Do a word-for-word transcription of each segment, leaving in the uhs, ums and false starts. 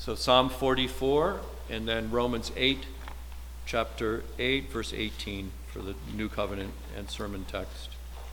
So Psalm forty-four, and then Romans eight, chapter eight, verse eighteen for the New Covenant and sermon text.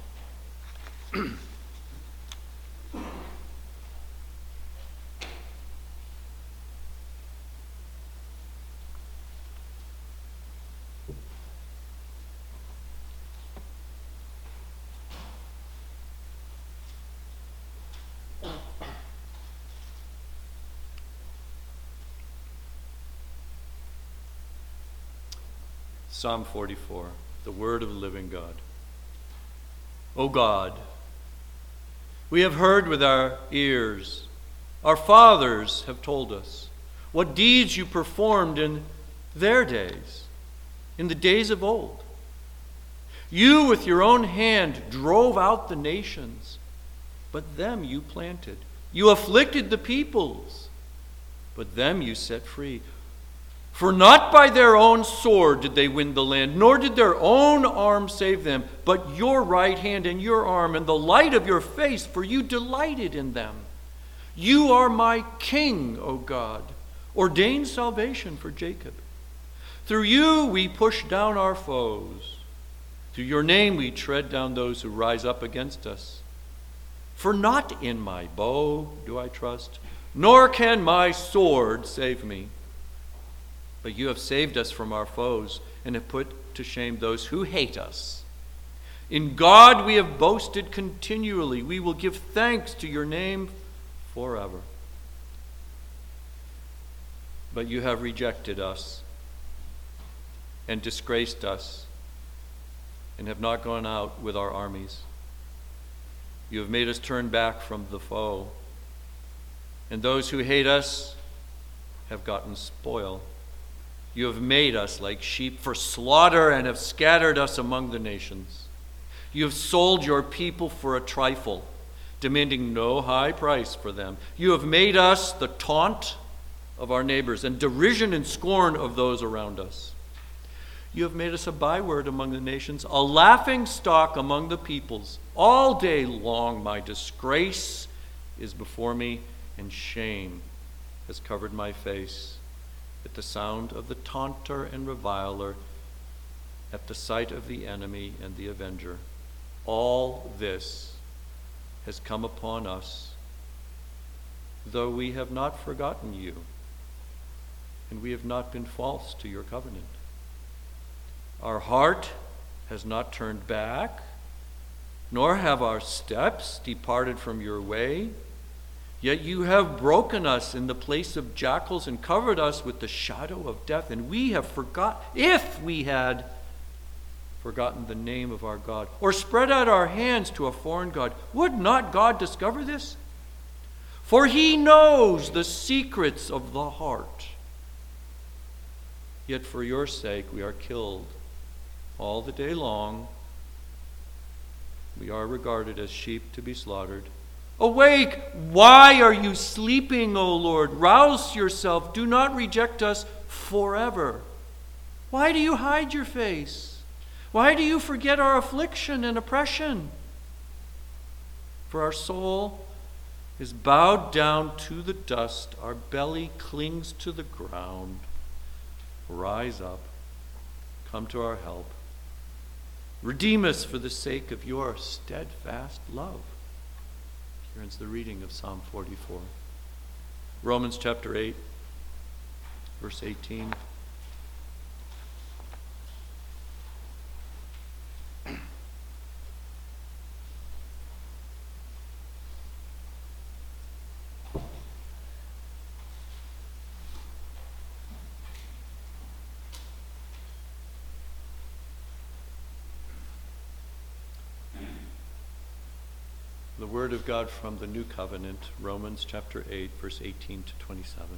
Psalm forty-four, the word of the living God. O God, we have heard with our ears, our fathers have told us, what deeds you performed in their days, in the days of old. You with your own hand drove out the nations, but them you planted. You afflicted the peoples, but them you set free. For not by their own sword did they win the land, nor did their own arm save them, but your right hand and your arm and the light of your face, for you delighted in them. You are my king, O God. Ordain salvation for Jacob. Through you we push down our foes. Through your name we tread down those who rise up against us. For not in my bow do I trust, nor can my sword save me. But you have saved us from our foes and have put to shame those who hate us. In God we have boasted continually. We will give thanks to your name forever. But you have rejected us and disgraced us and have not gone out with our armies. You have made us turn back from the foe, and those who hate us have gotten spoil. You have made us like sheep for slaughter and have scattered us among the nations. You have sold your people for a trifle, demanding no high price for them. You have made us the taunt of our neighbors and derision and scorn of those around us. You have made us a byword among the nations, a laughing stock among the peoples. All day long my disgrace is before me, and shame has covered my face. At the sound of the taunter and reviler, at the sight of the enemy and the avenger, all this has come upon us, though we have not forgotten you, and we have not been false to your covenant. Our heart has not turned back, nor have our steps departed from your way. Yet you have broken us in the place of jackals and covered us with the shadow of death. And we have forgot, if we had forgotten the name of our God, or spread out our hands to a foreign God, would not God discover this? For he knows the secrets of the heart. Yet for your sake we are killed all the day long. We are regarded as sheep to be slaughtered. Awake! Why are you sleeping, O Lord? Rouse yourself. Do not reject us forever. Why do you hide your face? Why do you forget our affliction and oppression? For our soul is bowed down to the dust. Our belly clings to the ground. Rise up. Come to our help. Redeem us for the sake of your steadfast love. Here ends the reading of Psalm forty-four. Romans chapter eight, verse eighteen. The word of God from the New Covenant, Romans chapter eight, verse eighteen to twenty-seven.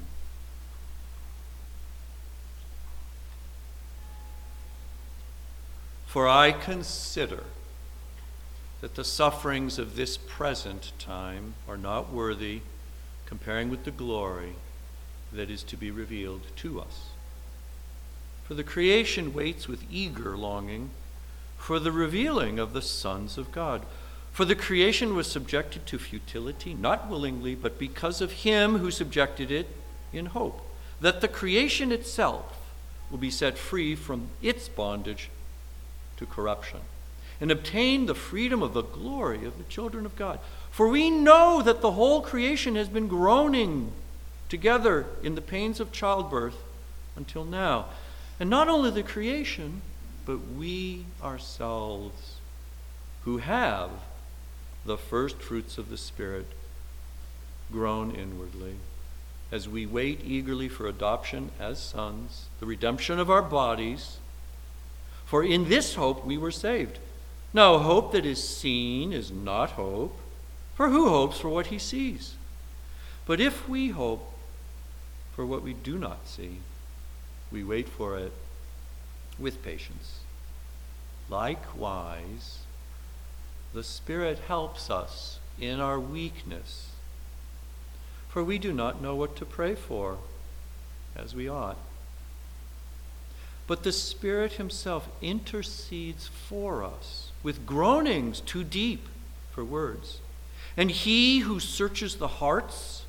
For I consider that the sufferings of this present time are not worthy, comparing with the glory that is to be revealed to us. For the creation waits with eager longing for the revealing of the sons of God. For the creation was subjected to futility, not willingly, but because of him who subjected it, in hope that the creation itself will be set free from its bondage to corruption and obtain the freedom of the glory of the children of God. For we know that the whole creation has been groaning together in the pains of childbirth until now. And not only the creation, but we ourselves who have the first fruits of the Spirit groan inwardly as we wait eagerly for adoption as sons, the redemption of our bodies. For in this hope we were saved. Now, hope that is seen is not hope, for who hopes for what he sees? But if we hope for what we do not see, we wait for it with patience. Likewise, the Spirit helps us in our weakness, for we do not know what to pray for as we ought. But the Spirit himself intercedes for us with groanings too deep for words. And he who searches the hearts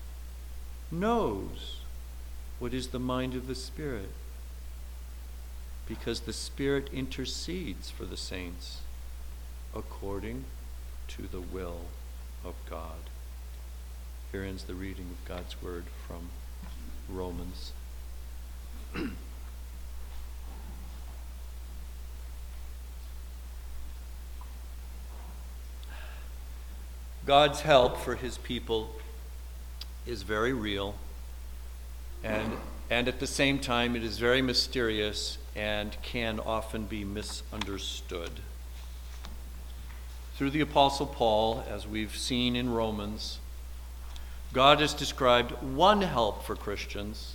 knows what is the mind of the Spirit, because the Spirit intercedes for the saints according to the will of God. Here ends the reading of God's word from Romans. God's help for his people is very real, and, and at the same time it is very mysterious and can often be misunderstood. Through the Apostle Paul, as we've seen in Romans, God has described one help for Christians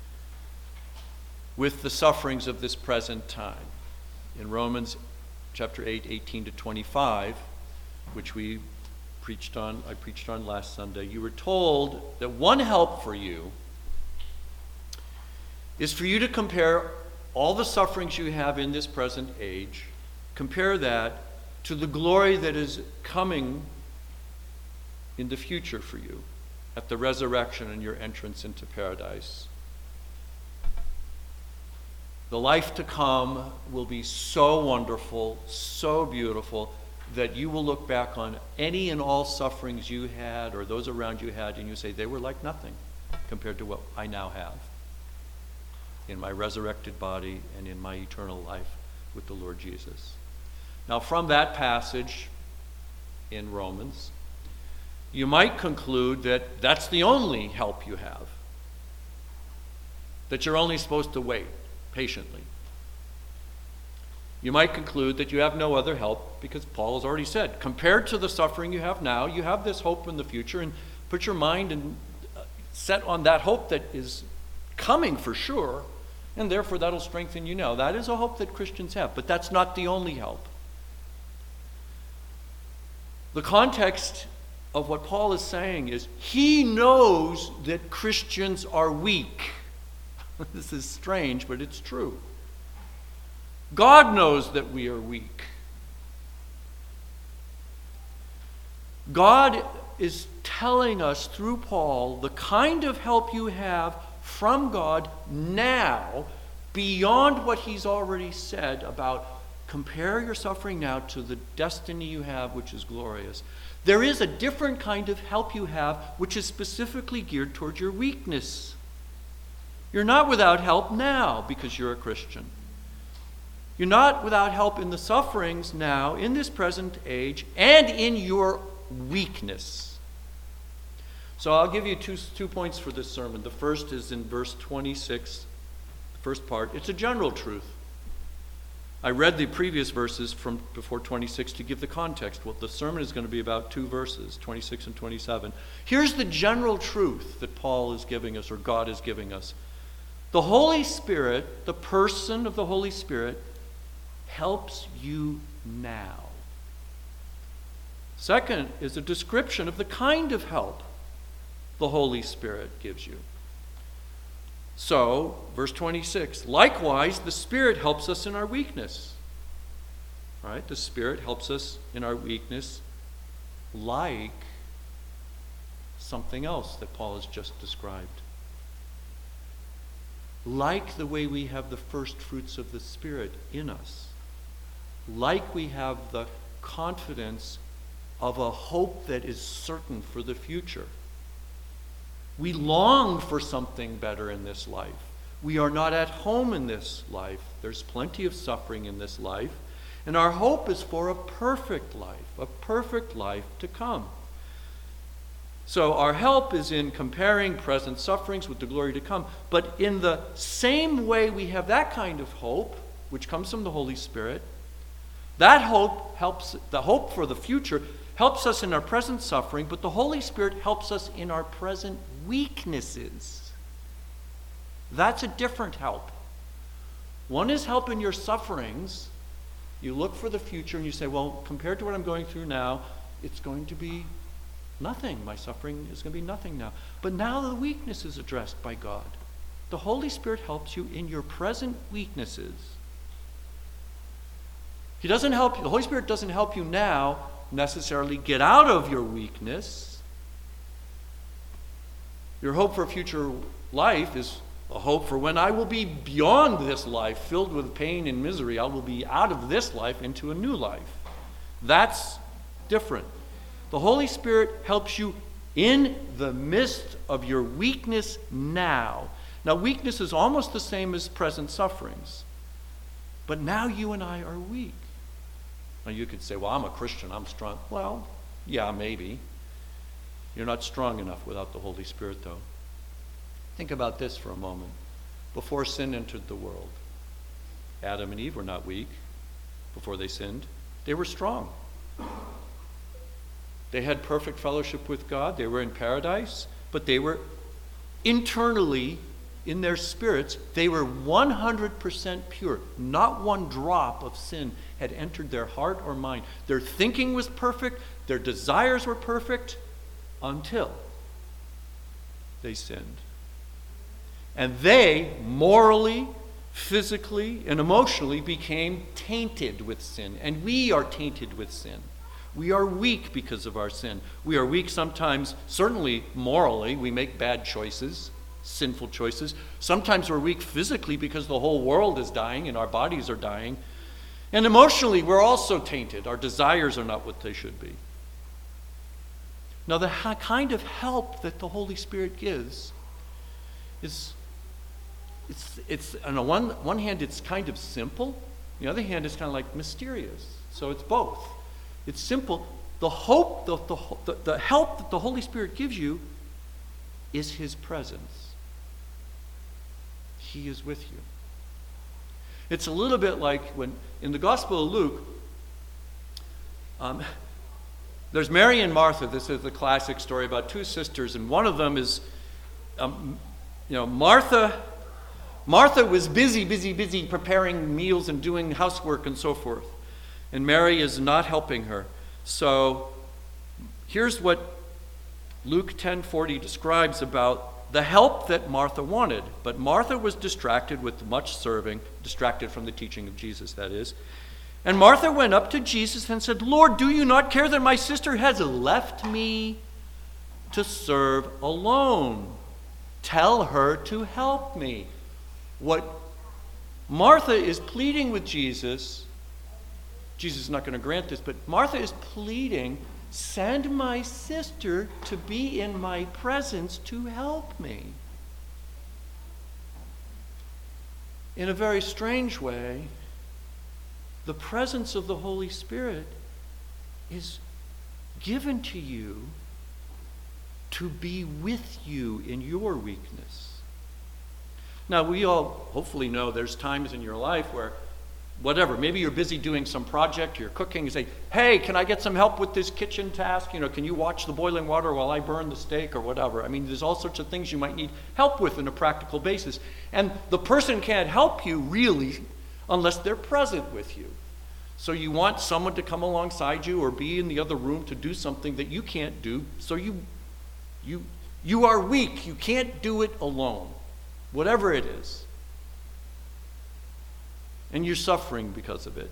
with the sufferings of this present time. In Romans chapter eight, eighteen to twenty-five, which we preached on, I preached on last Sunday, you were told that one help for you is for you to compare all the sufferings you have in this present age, compare that to the glory that is coming in the future for you at the resurrection and your entrance into paradise. The life to come will be so wonderful, so beautiful, that you will look back on any and all sufferings you had or those around you had, and you say, they were like nothing compared to what I now have in my resurrected body and in my eternal life with the Lord Jesus. Now, from that passage in Romans, you might conclude that that's the only help you have, that you're only supposed to wait patiently. You might conclude that you have no other help because Paul has already said, compared to the suffering you have now, you have this hope in the future, and put your mind and set on that hope that is coming for sure, and therefore that'll strengthen you now. That is a hope that Christians have, but that's not the only help. The context of what Paul is saying is he knows that Christians are weak. This is strange, but it's true. God knows that we are weak. God is telling us through Paul the kind of help you have from God now beyond what he's already said about compare your suffering now to the destiny you have, which is glorious. There is a different kind of help you have which is specifically geared toward your weakness. You're not without help now because you're a Christian. You're not without help in the sufferings now, in this present age, and in your weakness. So I'll give you two, two points for this sermon. The first is in verse twenty-six, the first part. It's a general truth. I read the previous verses from before twenty-six to give the context. Well, the sermon is going to be about two verses, twenty-six and twenty-seven. Here's the general truth that Paul is giving us, or God is giving us. The Holy Spirit, the person of the Holy Spirit, helps you now. Second is a description of the kind of help the Holy Spirit gives you. So, verse twenty-six, likewise, the Spirit helps us in our weakness. Right? The Spirit helps us in our weakness like something else that Paul has just described. like the way we have the first fruits of the Spirit in us, like we have the confidence of a hope that is certain for the future. We long for something better in this life. We are not at home in this life. There's plenty of suffering in this life. And our hope is for a perfect life, a perfect life to come. So our help is in comparing present sufferings with the glory to come. But in the same way we have that kind of hope, which comes from the Holy Spirit, that hope helps, the hope for the future helps us in our present suffering, but the Holy Spirit helps us in our present weaknesses. That's a different help. One is help in your sufferings. You look for the future and you say, well, compared to what I'm going through now, it's going to be nothing. My suffering is going to be nothing now. But now the weakness is addressed by God. The Holy Spirit helps you in your present weaknesses. He doesn't help you, the Holy Spirit doesn't help you now necessarily get out of your weakness. Your hope for future life is a hope for when I will be beyond this life, filled with pain and misery. I will be out of this life into a new life. That's different. The Holy Spirit helps you in the midst of your weakness now. Now, weakness is almost the same as present sufferings. But now you and I are weak. Now, you could say, well, I'm a Christian, I'm strong. Well, yeah, maybe. You're not strong enough without the Holy Spirit, though. Think about this for a moment. Before sin entered the world, Adam and Eve were not weak before they sinned. They were strong. They had perfect fellowship with God. They were in paradise, but they were internally, in their spirits, they were one hundred percent pure. Not one drop of sin had entered their heart or mind. Their thinking was perfect. Their desires were perfect until they sinned. And they morally, physically, and emotionally became tainted with sin. And we are tainted with sin. We are weak because of our sin. We are weak sometimes, certainly morally. We make bad choices, sinful choices. Sometimes we're weak physically because the whole world is dying and our bodies are dying. And emotionally, we're also tainted. Our desires are not what they should be. Now, the kind of help that the Holy Spirit gives is, it's, it's on the one, one hand, it's kind of simple. On the other hand, it's kind of like mysterious. So it's both. It's simple. The hope, the, the, the help that the Holy Spirit gives you is His presence. He is with you. It's a little bit like when, in the Gospel of Luke, um, there's Mary and Martha. This is the classic story about two sisters, and one of them is, um, you know, Martha. Martha was busy, busy, busy preparing meals and doing housework and so forth. And Mary is not helping her. So here's what Luke ten forty describes about the help that Martha wanted. But Martha was distracted with much serving, distracted from the teaching of Jesus, that is. And Martha went up to Jesus and said, Lord, do you not care that my sister has left me to serve alone? Tell her to help me. What Martha is pleading with Jesus, Jesus is not going to grant this, but Martha is pleading, send my sister to be in my presence to help me. In a very strange way, the presence of the Holy Spirit is given to you to be with you in your weakness. Now, we all hopefully know there's times in your life where whatever, maybe you're busy doing some project, you're cooking, you say, hey, can I get some help with this kitchen task? You know, can you watch the boiling water while I burn the steak or whatever? I mean, there's all sorts of things you might need help with on a practical basis. And the person can't help you really unless they're present with you. So you want someone to come alongside you or be in the other room to do something that you can't do. So you, you, you are weak. You can't do it alone, whatever it is. And you're suffering because of it.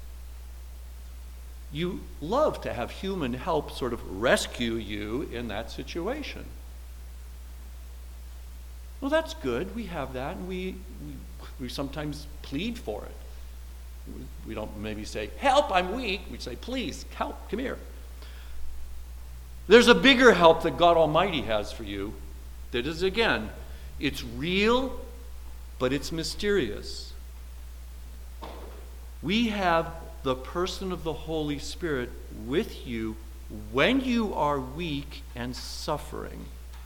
You love to have human help sort of rescue you in that situation. Well, that's good. We have that, and we, we, we sometimes plead for it. We, we don't maybe say, help, I'm weak. We say, please, help, come here. There's a bigger help that God Almighty has for you that is, again, it's real, but it's mysterious. We have the person of the Holy Spirit with you when you are weak and suffering.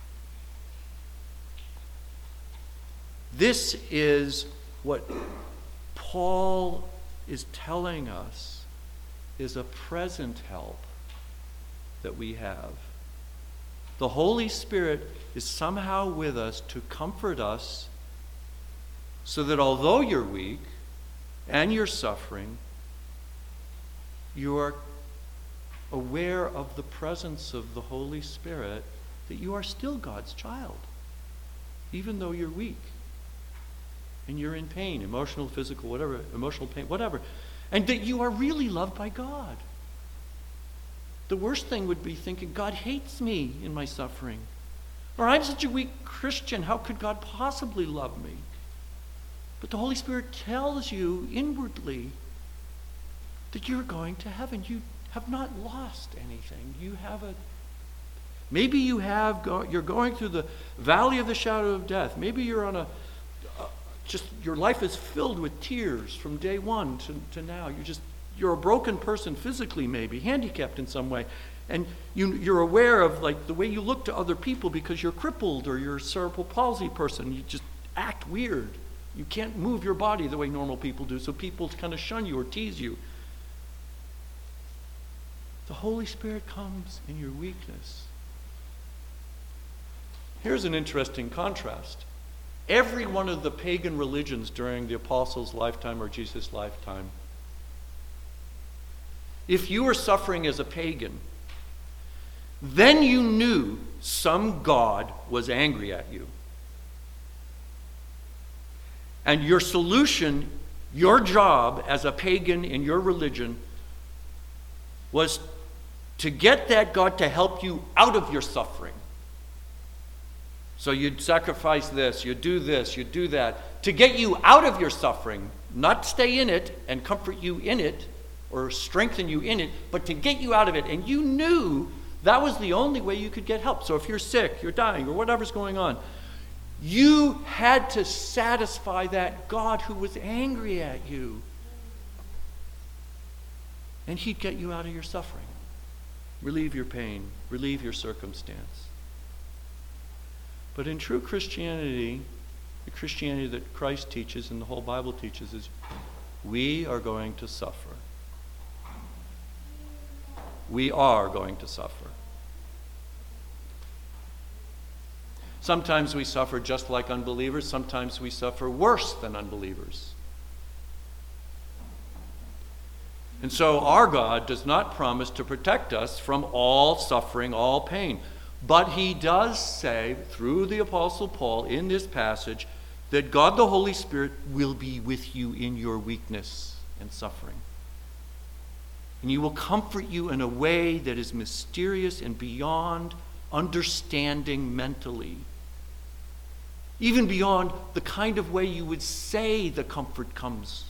This is what Paul is telling us is a present help that we have. The Holy Spirit is somehow with us to comfort us so that although you're weak and you're suffering, you are aware of the presence of the Holy Spirit, that you are still God's child, even though you're weak and you're in pain, emotional, physical, whatever, emotional pain, whatever, and that you are really loved by God. The worst thing would be thinking, God hates me in my suffering, or I'm such a weak Christian, how could God possibly love me? But the Holy Spirit tells you inwardly that you're going to heaven. You have not lost anything. You have a, maybe you have, go, you're going through the valley of the shadow of death. Maybe you're on a, uh, just, your life is filled with tears from day one to, to now. You're just, you're a broken person physically, maybe, handicapped in some way. And you, you're aware of like the way you look to other people because you're crippled or you're a cerebral palsy person. You just act weird. You can't move your body the way normal people do, so people kind of shun you or tease you. The Holy Spirit comes in your weakness. Here's an interesting contrast. Every one of the pagan religions during the apostles' lifetime or Jesus' lifetime, if you were suffering as a pagan, then you knew some God was angry at you. And your solution, your job as a pagan in your religion, was to get that God to help you out of your suffering. So you'd sacrifice this, you'd do this, you'd do that, to get you out of your suffering, not stay in it and comfort you in it, or strengthen you in it, but to get you out of it. And you knew that was the only way you could get help. So if you're sick, you're dying, or whatever's going on, you had to satisfy that God who was angry at you. And he'd get you out of your suffering, relieve your pain, relieve your circumstance. But in true Christianity, the Christianity that Christ teaches and the whole Bible teaches is we are going to suffer. We are going to suffer. Sometimes we suffer just like unbelievers. Sometimes we suffer worse than unbelievers. And so our God does not promise to protect us from all suffering, all pain. But he does say, through the Apostle Paul in this passage, that God the Holy Spirit will be with you in your weakness and suffering. And he will comfort you in a way that is mysterious and beyond understanding mentally. Even beyond the kind of way you would say the comfort comes.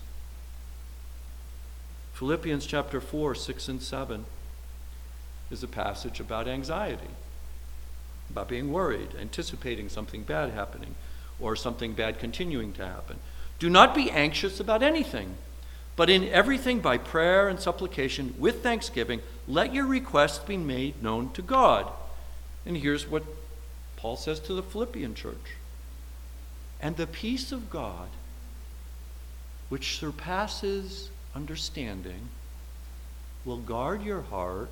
Philippians chapter four, six and seven is a passage about anxiety, about being worried, anticipating something bad happening, or something bad continuing to happen. Do not be anxious about anything, but in everything by prayer and supplication with thanksgiving, let your requests be made known to God. And here's what Paul says to the Philippian church. And the peace of God, which surpasses understanding, will guard your heart,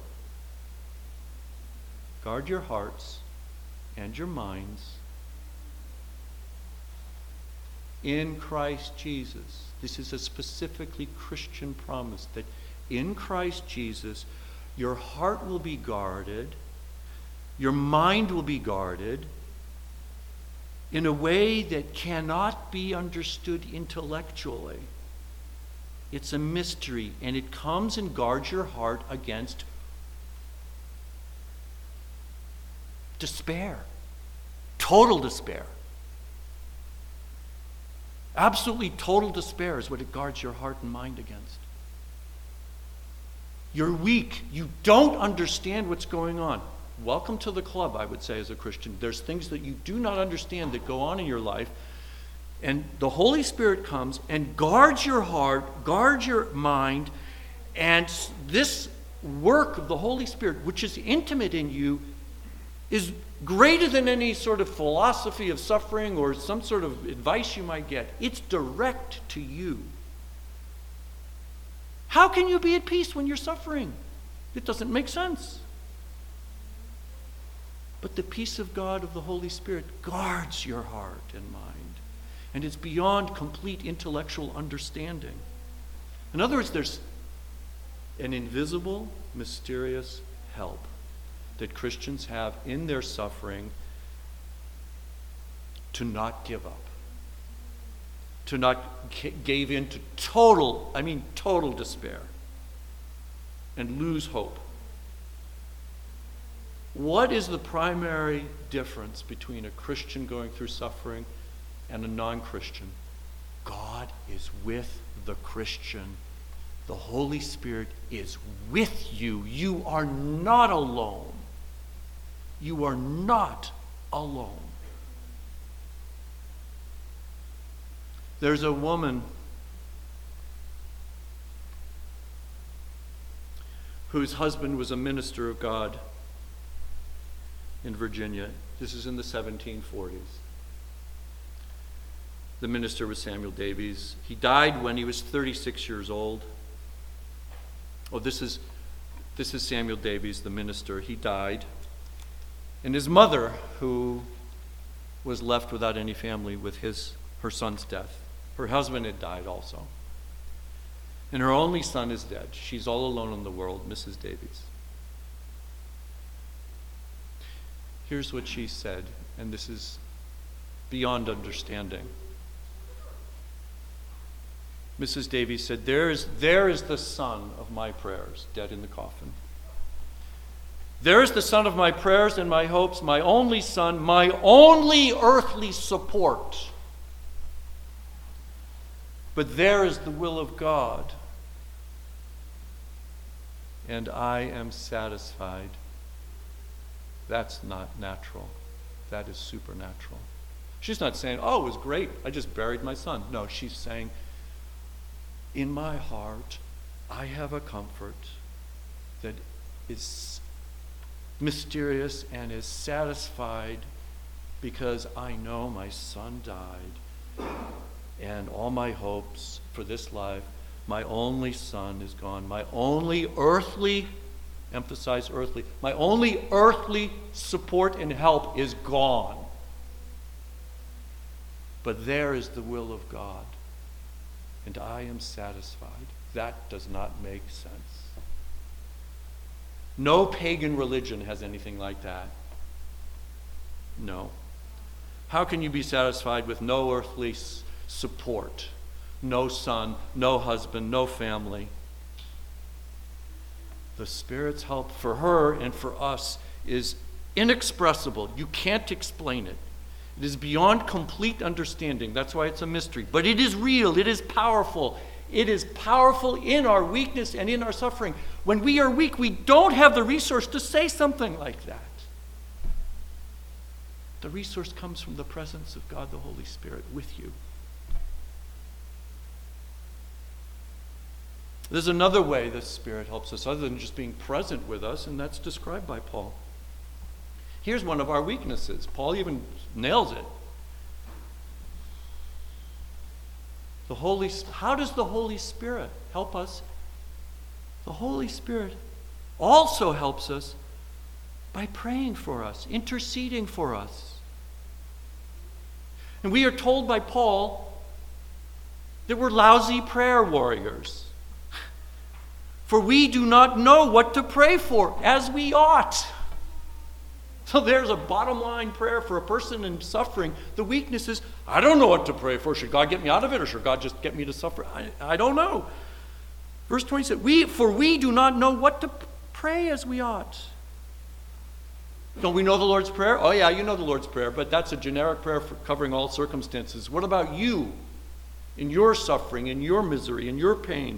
guard your hearts and your minds in Christ Jesus. This is a specifically Christian promise that in Christ Jesus, your heart will be guarded, your mind will be guarded in a way that cannot be understood intellectually. It's a mystery, and it comes and guards your heart against despair, total despair. Absolutely total despair is what it guards your heart and mind against. You're weak. You don't understand what's going on. Welcome to the club, I would say, as a Christian. There's things that you do not understand that go on in your life. And the Holy Spirit comes and guards your heart, guards your mind, and this work of the Holy Spirit, which is intimate in you, is greater than any sort of philosophy of suffering or some sort of advice you might get. It's direct to you. How can you be at peace when you're suffering? It doesn't make sense. But the peace of God, of the Holy Spirit, guards your heart and mind. And it's beyond complete intellectual understanding. In other words, there's an invisible, mysterious help that Christians have in their suffering to not give up, to not give in to total, I mean total despair, and lose hope. What is the primary difference between a Christian going through suffering and a non-Christian? God is with the Christian. The Holy Spirit is with you. You are not alone. You are not alone. There's a woman whose husband was a minister of God in Virginia. This is in the seventeen forties. The minister was Samuel Davies. He died when he was thirty-six years old. Oh, this is this is Samuel Davies, the minister. He died. And his mother, who was left without any family with his her son's death. Her husband had died also. And her only son is dead. She's all alone in the world, Missus Davies. Here's what she said, and this is beyond understanding. Missus Davies said, there is, there is the son of my prayers, dead in the coffin. There is the son of my prayers and my hopes, my only son, my only earthly support. But there is the will of God, and I am satisfied. That's not natural. That is supernatural. She's not saying, oh, it was great, I just buried my son. No, she's saying, in my heart, I have a comfort that is mysterious and is satisfied because I know my son died and all my hopes for this life, my only son is gone. My only earthly, emphasize earthly, my only earthly support and help is gone. But there is the will of God, and I am satisfied. That does not make sense. No pagan religion has anything like that. No. How can you be satisfied with no earthly s- support? No son, no husband, no family. The Spirit's help for her and for us is inexpressible. You can't explain it. It is beyond complete understanding. That's why it's a mystery. But it is real. It is powerful. It is powerful in our weakness and in our suffering. When we are weak, we don't have the resource to say something like that. The resource comes from the presence of God the Holy Spirit with you. There's another way the Spirit helps us other than just being present with us, and that's described by Paul. Here's one of our weaknesses. Paul even nails it. The Holy, how does the Holy Spirit help us? The Holy Spirit also helps us by praying for us, interceding for us. And we are told by Paul that we're lousy prayer warriors. For we do not know what to pray for as we ought. So there's a bottom line prayer for a person in suffering. The weakness is, I don't know what to pray for. Should God get me out of it, or should God just get me to suffer? I, I don't know. Verse twenty said, we, for we do not know what to pray as we ought. Don't we know the Lord's Prayer? Oh yeah, you know the Lord's Prayer, but that's a generic prayer for covering all circumstances. What about you? in your suffering, in your misery, in your pain.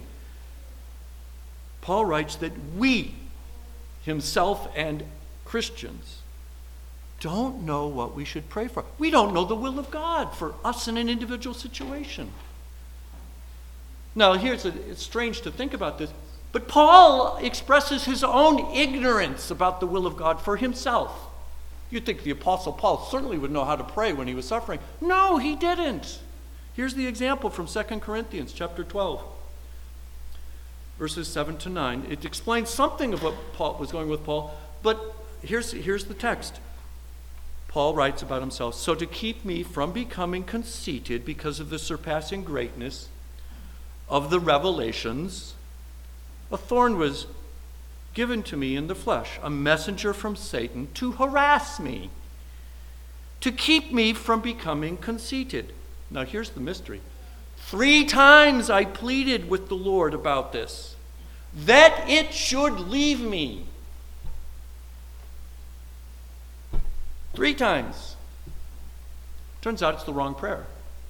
Paul writes that we, himself and Christians, don't know what we should pray for. We don't know the will of God for us in an individual situation. Now, here's a, it's strange to think about this, but Paul expresses his own ignorance about the will of God for himself. You'd think the Apostle Paul certainly would know how to pray when he was suffering. No, he didn't. Here's the example from Second Corinthians chapter twelve, verses seven to nine. It explains something of what Paul was going with Paul, but here's, here's the text. Paul writes about himself, "So to keep me from becoming conceited because of the surpassing greatness of the revelations, a thorn was given to me in the flesh, a messenger from Satan to harass me, to keep me from becoming conceited." Now here's the mystery. Three times I pleaded with the Lord about this, that it should leave me. Three times. Turns out it's the wrong prayer.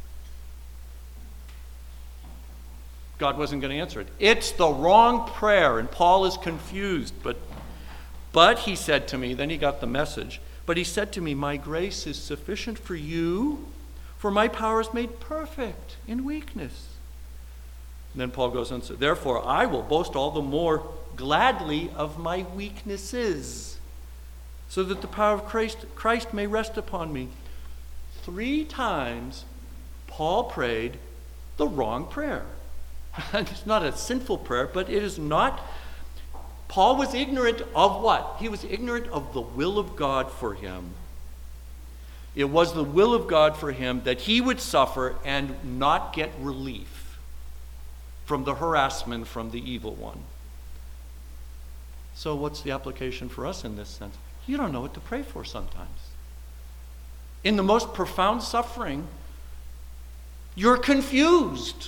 God wasn't going to answer it. It's the wrong prayer, and Paul is confused. But, but he said to me, then he got the message, but he said to me, "My grace is sufficient for you, for my power is made perfect in weakness." And then Paul goes on and says, "Therefore I will boast all the more gladly of my weaknesses, so that the power of Christ, Christ may rest upon me." Three times Paul prayed the wrong prayer. It's not a sinful prayer, but it is not. Paul was ignorant of what? He was ignorant of the will of God for him. It was the will of God for him that he would suffer and not get relief from the harassment from the evil one. So what's the application for us in this sense? You don't know what to pray for sometimes. In the most profound suffering, you're confused.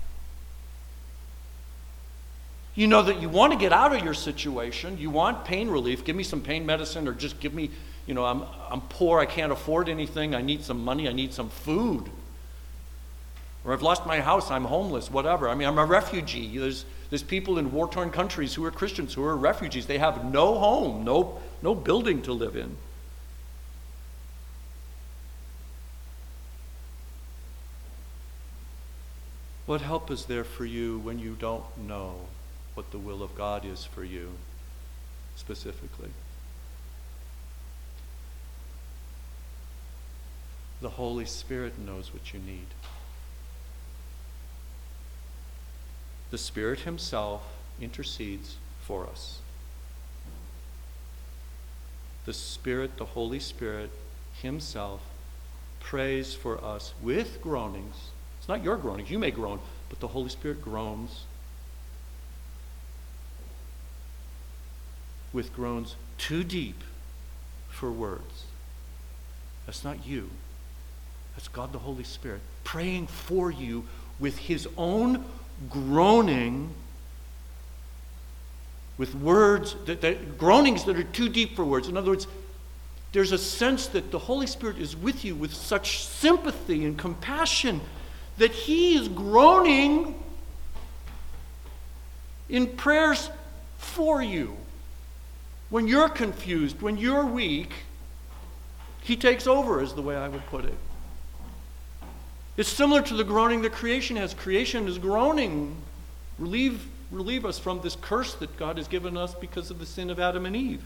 You know that you want to get out of your situation. You want pain relief. Give me some pain medicine, or just give me, you know, I'm, I'm poor, I can't afford anything, I need some money, I need some food. Or I've lost my house, I'm homeless, whatever. I mean, I'm a refugee. There's, there's people in war-torn countries who are Christians who are refugees. They have no home, no, no building to live in. What help is there for you when you don't know what the will of God is for you specifically? The Holy Spirit knows what you need. The Spirit himself intercedes for us. The Spirit, the Holy Spirit himself, prays for us with groanings. It's not your groanings, you may groan, but the Holy Spirit groans with groans too deep for words. That's not you. That's God the Holy Spirit praying for you with his own groaning, with words, that, that groanings that are too deep for words. In other words, there's a sense that the Holy Spirit is with you with such sympathy and compassion that he is groaning in prayers for you. When you're confused, when you're weak, he takes over, is the way I would put it. It's similar to the groaning that creation has. Creation is groaning. Relieve, relieve us from this curse that God has given us because of the sin of Adam and Eve.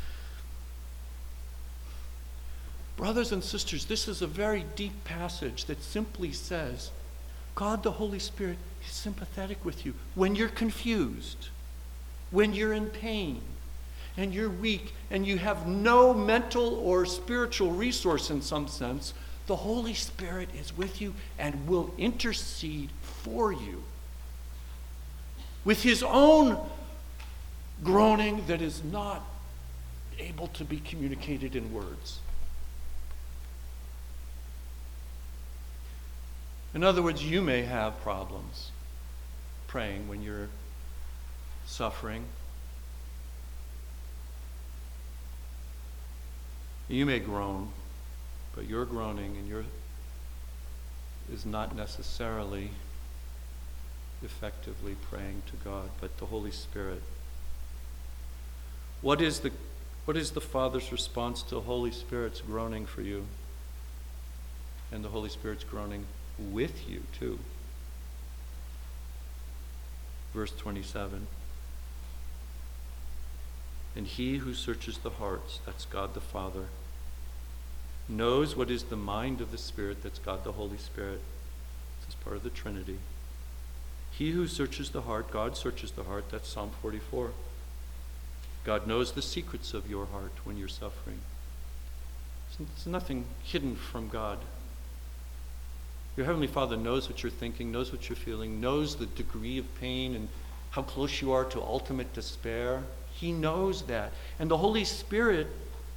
Brothers and sisters, this is a very deep passage that simply says, God the Holy Spirit is sympathetic with you when you're confused, when you're in pain, and you're weak, and you have no mental or spiritual resource in some sense. The Holy Spirit is with you and will intercede for you with his own groaning that is not able to be communicated in words. In other words, you may have problems praying when you're suffering. You may groan, but your groaning and your is not necessarily effectively praying to God, but the Holy Spirit. What is the what is the Father's response to the Holy Spirit's groaning for you? And the Holy Spirit's groaning with you too. Verse twenty-seven. And he who searches the hearts, that's God the Father, knows what is the mind of the Spirit, that's God the Holy Spirit. This is part of the Trinity. He who searches the heart, God searches the heart, that's Psalm forty-four. God knows the secrets of your heart when you're suffering. There's nothing hidden from God. Your Heavenly Father knows what you're thinking, knows what you're feeling, knows the degree of pain and how close you are to ultimate despair. He knows that. And the Holy Spirit,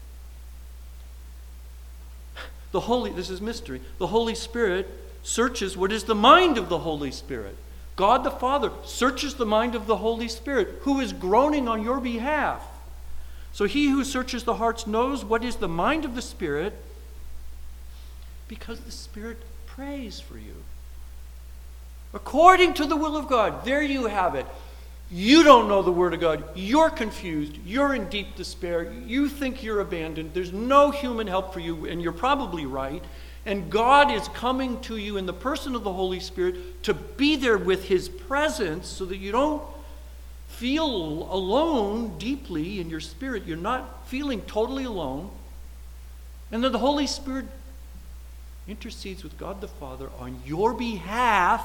the Holy, this is mystery, the Holy Spirit searches what is the mind of the Holy Spirit. God the Father searches the mind of the Holy Spirit, who is groaning on your behalf. So he who searches the hearts knows what is the mind of the Spirit, because the Spirit prays for you according to the will of God. There you have it. You don't know the Word of God. You're confused. You're in deep despair. You think you're abandoned. There's no human help for you, and you're probably right. And God is coming to you in the person of the Holy Spirit to be there with His presence so that you don't feel alone deeply in your spirit. You're not feeling totally alone. And then the Holy Spirit intercedes with God the Father on your behalf.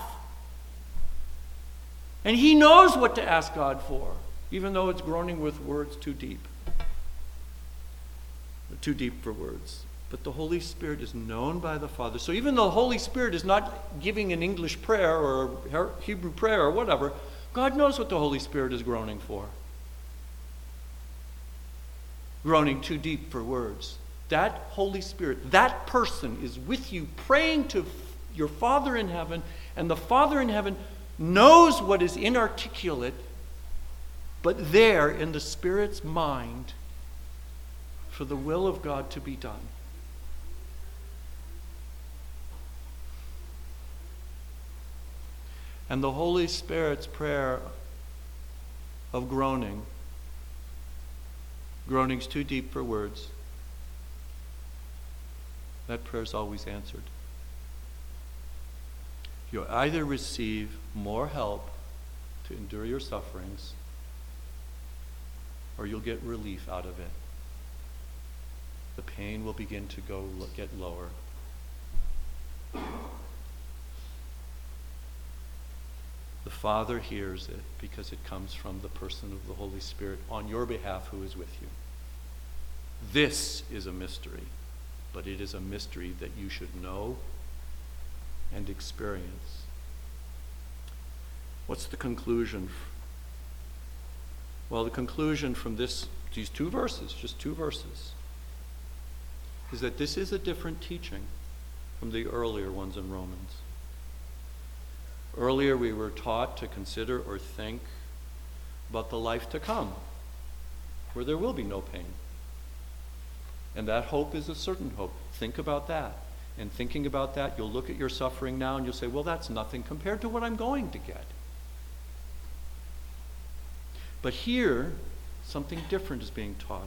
And He knows what to ask God for, even though it's groaning with words too deep. Too deep for words. But the Holy Spirit is known by the Father. So even though the Holy Spirit is not giving an English prayer or a Hebrew prayer or whatever, God knows what the Holy Spirit is groaning for. Groaning too deep for words. That Holy Spirit, that person is with you praying to your Father in heaven, and the Father in heaven knows what is inarticulate, but there in the Spirit's mind for the will of God to be done. And the Holy Spirit's prayer of groaning, groaning's too deep for words, that prayer is always answered. You'll either receive more help to endure your sufferings, or you'll get relief out of it. The pain will begin to go get lower. The Father hears it because it comes from the person of the Holy Spirit on your behalf who is with you. This is a mystery, but it is a mystery that you should know and experience. What's the conclusion? Well, the conclusion from this, these two verses, just two verses, is that this is a different teaching from the earlier ones in Romans. Earlier we were taught to consider or think about the life to come, where there will be no pain. And that hope is a certain hope. Think about that. And thinking about that, you'll look at your suffering now and you'll say, well, that's nothing compared to what I'm going to get. But here, something different is being taught.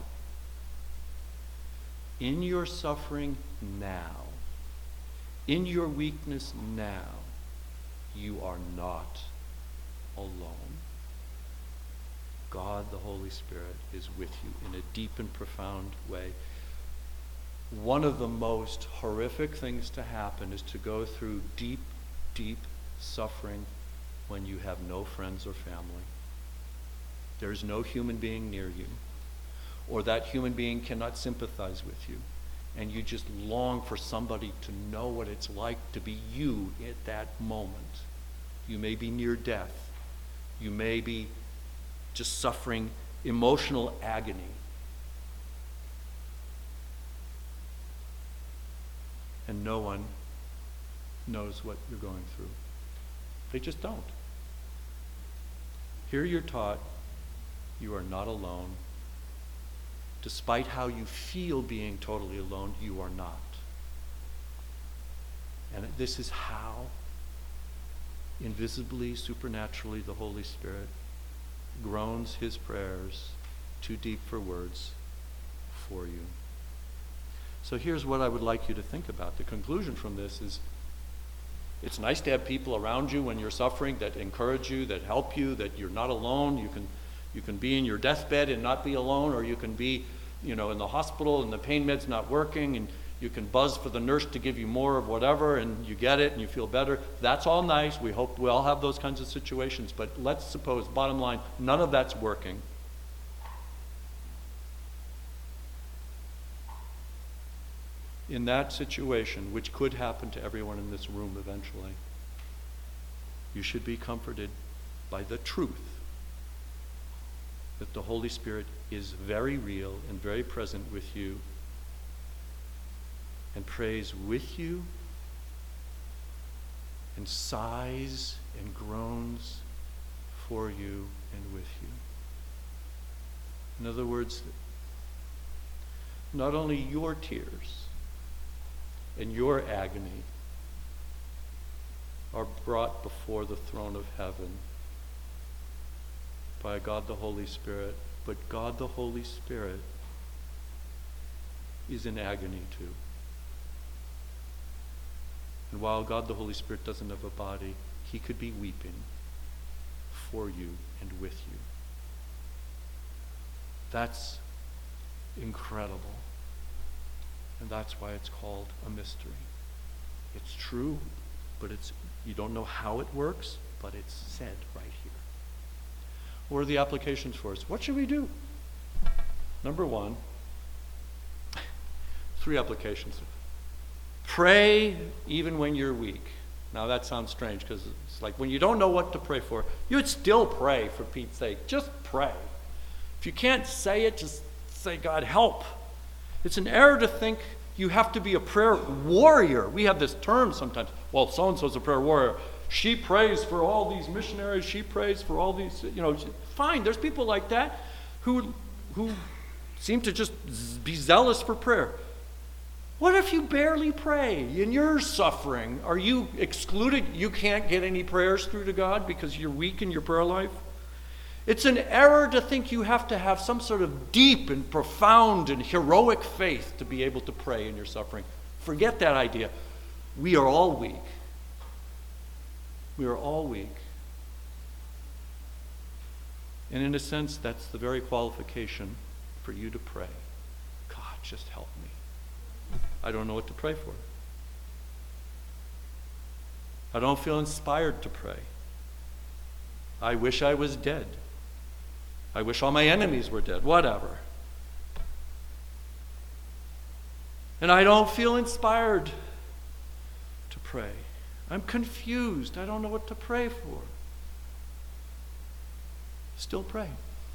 In your suffering now, in your weakness now, you are not alone. God, the Holy Spirit, is with you in a deep and profound way. One of the most horrific things to happen is to go through deep, deep suffering when you have no friends or family. There is no human being near you, or that human being cannot sympathize with you, and you just long for somebody to know what it's like to be you at that moment. You may be near death. You may be just suffering emotional agony. And no one knows what you're going through. They just don't. Here you're taught you are not alone. Despite how you feel being totally alone, you are not. And this is how, invisibly, supernaturally, the Holy Spirit groans his prayers too deep for words for you. So here's what I would like you to think about. The conclusion from this is, it's nice to have people around you when you're suffering that encourage you, that help you, that you're not alone. You can you can be in your deathbed and not be alone, or you can be, you know, in the hospital and the pain med's not working, and you can buzz for the nurse to give you more of whatever, and you get it and you feel better. That's all nice. We hope we all have those kinds of situations. But let's suppose, bottom line, none of that's working. In that situation, which could happen to everyone in this room eventually, you should be comforted by the truth that the Holy Spirit is very real and very present with you, and prays with you, and sighs and groans for you and with you. In other words, not only your tears and your agony are brought before the throne of heaven by God the Holy Spirit, but God the Holy Spirit is in agony too. And while God the Holy Spirit doesn't have a body, he could be weeping for you and with you. That's incredible. And that's why it's called a mystery. It's true, but it's you don't know how it works, but it's said right here. What are the applications for us? What should we do? Number one, three applications. Pray even when you're weak. Now that sounds strange, because it's like when you don't know what to pray for, you would still pray, for Pete's sake. Just pray. If you can't say it, just say, God, help. It's an error to think you have to be a prayer warrior. We have this term sometimes. Well, so-and-so's a prayer warrior. She prays for all these missionaries. She prays for all these, you know, fine. There's people like that who, who seem to just be zealous for prayer. What if you barely pray and you're suffering? Are you excluded? You can't get any prayers through to God because you're weak in your prayer life? It's an error to think you have to have some sort of deep and profound and heroic faith to be able to pray in your suffering. Forget that idea. We are all weak. We are all weak. And in a sense, that's the very qualification for you to pray. God, just help me. I don't know what to pray for. I don't feel inspired to pray. I wish I was dead. I wish all my enemies were dead. Whatever. And I don't feel inspired to pray. I'm confused. I don't know what to pray for. Still pray.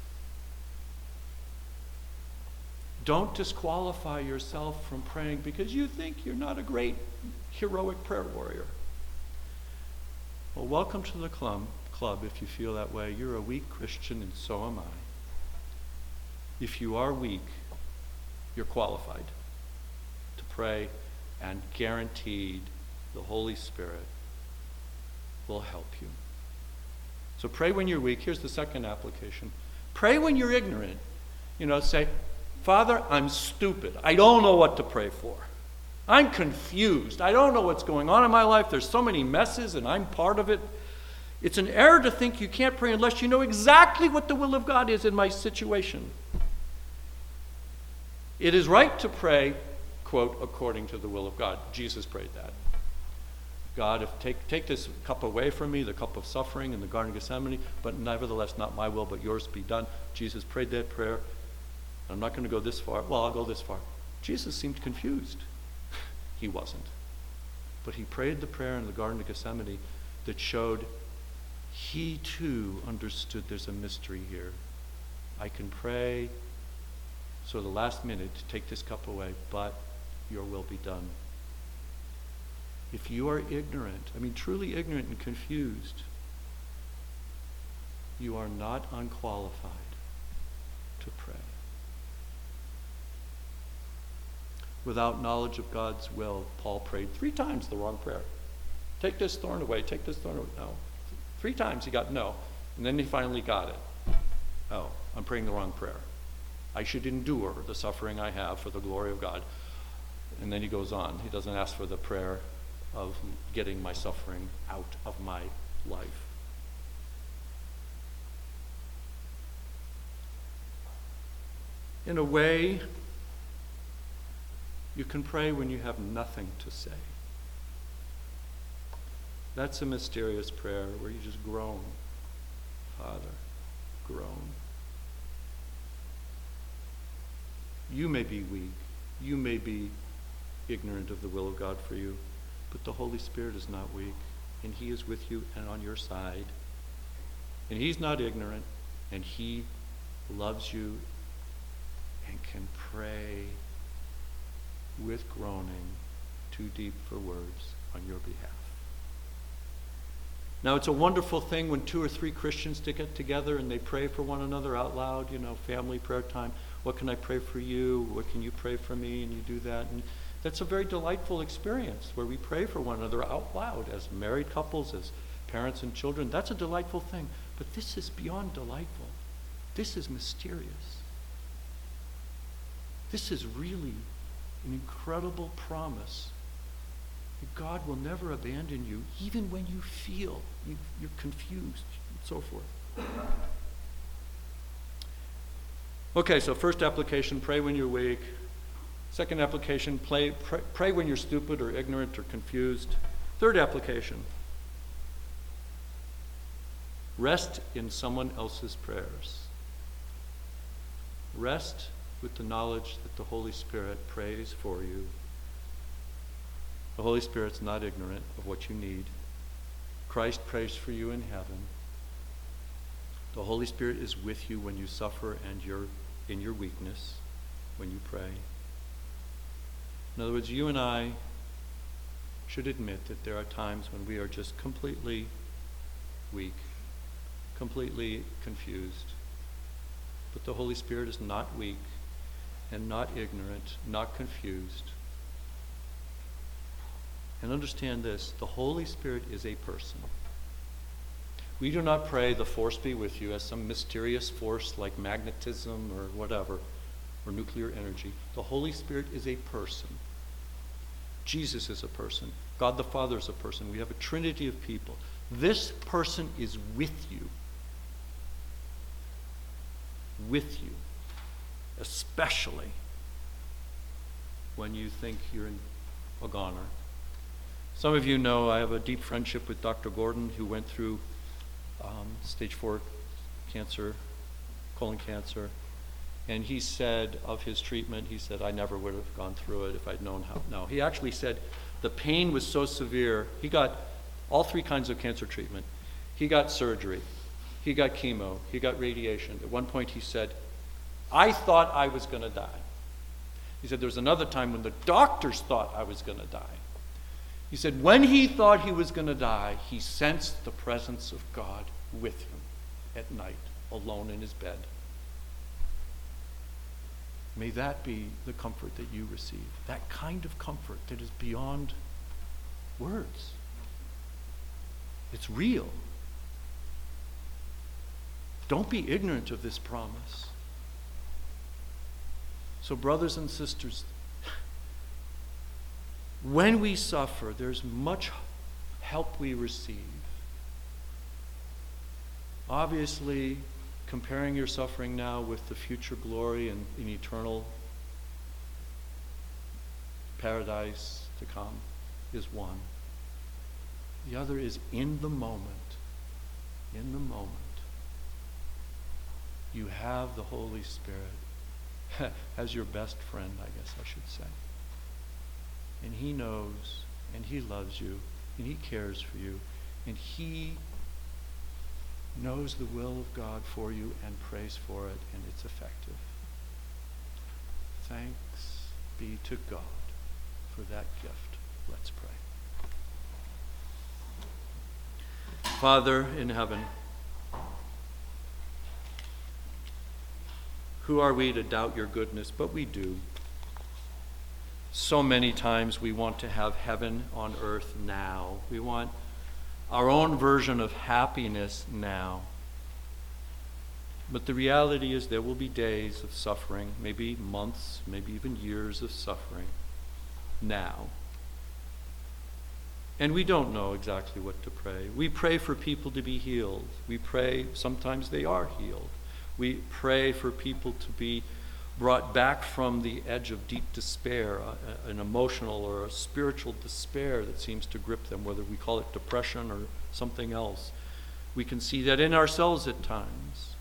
Don't disqualify yourself from praying because you think you're not a great heroic prayer warrior. Well, welcome to the club, club if you feel that way. You're a weak Christian, and so am I. If you are weak, you're qualified to pray, and guaranteed the Holy Spirit will help you. So pray when you're weak. Here's the second application. Pray when you're ignorant. You know, say, Father, I'm stupid. I don't know what to pray for. I'm confused. I don't know what's going on in my life. There's so many messes, and I'm part of it. It's an error to think you can't pray unless you know exactly what the will of God is in my situation. It is right to pray, quote, according to the will of God. Jesus prayed that. God, if take, take this cup away from me, the cup of suffering in the Garden of Gethsemane, but nevertheless not my will, but yours be done. Jesus prayed that prayer. I'm not going to go this far. Well, I'll go this far. Jesus seemed confused. He wasn't. But he prayed the prayer in the Garden of Gethsemane that showed he too understood there's a mystery here. I can pray, so at the last minute, to take this cup away, but your will be done. If you are ignorant, I mean truly ignorant and confused, you are not unqualified to pray. without knowledge of God's will, Paul prayed three times the wrong prayer. Take this thorn away, take this thorn away. No. Three times he got no. And then he finally got it. Oh, I'm praying the wrong prayer. I should endure the suffering I have for the glory of God. And then he goes on. He doesn't ask for the prayer of getting my suffering out of my life. In a way, you can pray when you have nothing to say. That's a mysterious prayer where you just groan. Father, groan. You may be weak. You may be ignorant of the will of God for you, but the Holy Spirit is not weak, and he is with you and on your side. And he's not ignorant, and he loves you and can pray with groaning too deep for words on your behalf. Now, it's a wonderful thing when two or three Christians to get together and they pray for one another out loud, you know, family prayer time. What can I pray for you? What can you pray for me? And you do that. And that's a very delightful experience where we pray for one another out loud as married couples, as parents and children. That's a delightful thing. But this is beyond delightful. This is mysterious. This is really an incredible promise that God will never abandon you, even when you feel you, you're confused, and so forth. Okay, so first application, pray when you're weak. Second application, pray, pray, pray when you're stupid or ignorant or confused. Third application, rest in someone else's prayers. Rest with the knowledge that the Holy Spirit prays for you. The Holy Spirit's not ignorant of what you need. Christ prays for you in heaven. The Holy Spirit is with you when you suffer and you're in your weakness, when you pray. In other words, you and I should admit that there are times when we are just completely weak, completely confused. But the Holy Spirit is not weak and not ignorant, not confused. And understand this, the Holy Spirit is a person. We do not pray, the force be with you, as some mysterious force like magnetism or whatever, or nuclear energy. The Holy Spirit is a person. Jesus is a person. God the Father is a person. We have a trinity of people. This person is with you. With you. Especially when you think you're in a goner. Some of you know I have a deep friendship with Doctor Gordon, who went through um, stage four cancer, colon cancer. And he said of his treatment, he said, I never would have gone through it if I'd known how. No, he actually said the pain was so severe. He got all three kinds of cancer treatment. He got surgery. He got chemo. He got radiation. At one point he said, I thought I was going to die. He said there was another time when the doctors thought I was going to die. He said when he thought he was going to die, he sensed the presence of God with him at night, alone in his bed. May that be the comfort that you receive, that kind of comfort that is beyond words. It's real. Don't be ignorant of this promise. So, brothers and sisters, when we suffer, there's much help we receive. Obviously, comparing your suffering now with the future glory and in eternal paradise to come is one. The other is in the moment. In the moment. You have the Holy Spirit as your best friend, I guess I should say. And he knows, and he loves you, and he cares for you, and he knows the will of God for you and prays for it, and it's effective. Thanks be to God for that gift. Let's pray. Father in heaven, who are we to doubt your goodness? But we do. So many times we want to have heaven on earth now. We want our own version of happiness now. But the reality is there will be days of suffering, maybe months, maybe even years of suffering now. And we don't know exactly what to pray. We pray for people to be healed. We pray, sometimes they are healed. We pray for people to be brought back from the edge of deep despair, uh, an emotional or a spiritual despair that seems to grip them, whether we call it depression or something else. We can see that in ourselves at times.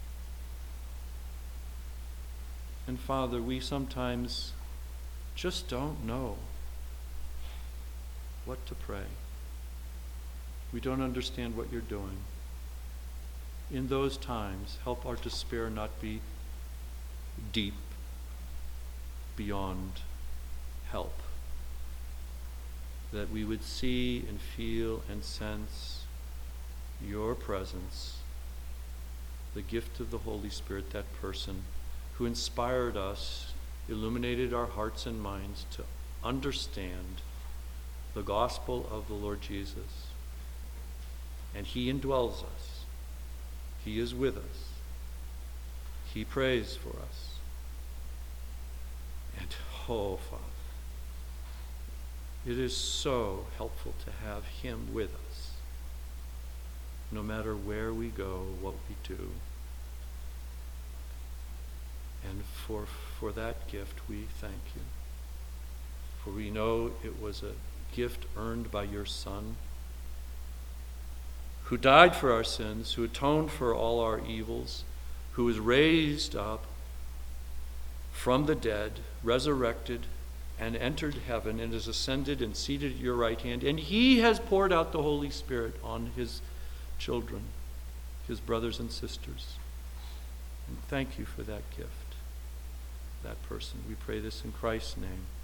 And Father, we sometimes just don't know what to pray. We don't understand what you're doing. In those times, help our despair not be deep beyond help. That we would see and feel and sense your presence, the gift of the Holy Spirit, that person who inspired us, illuminated our hearts and minds to understand the gospel of the Lord Jesus. And he indwells us. He is with us. He prays for us. And oh, Father, it is so helpful to have him with us, no matter where we go, what we do. And for, for that gift, we thank you. For we know it was a gift earned by your Son, who died for our sins, who atoned for all our evils, who was raised up from the dead, resurrected, and entered heaven, and is ascended and seated at your right hand. And he has poured out the Holy Spirit on his children, his brothers and sisters. And thank you for that gift, that person. We pray this in Christ's name.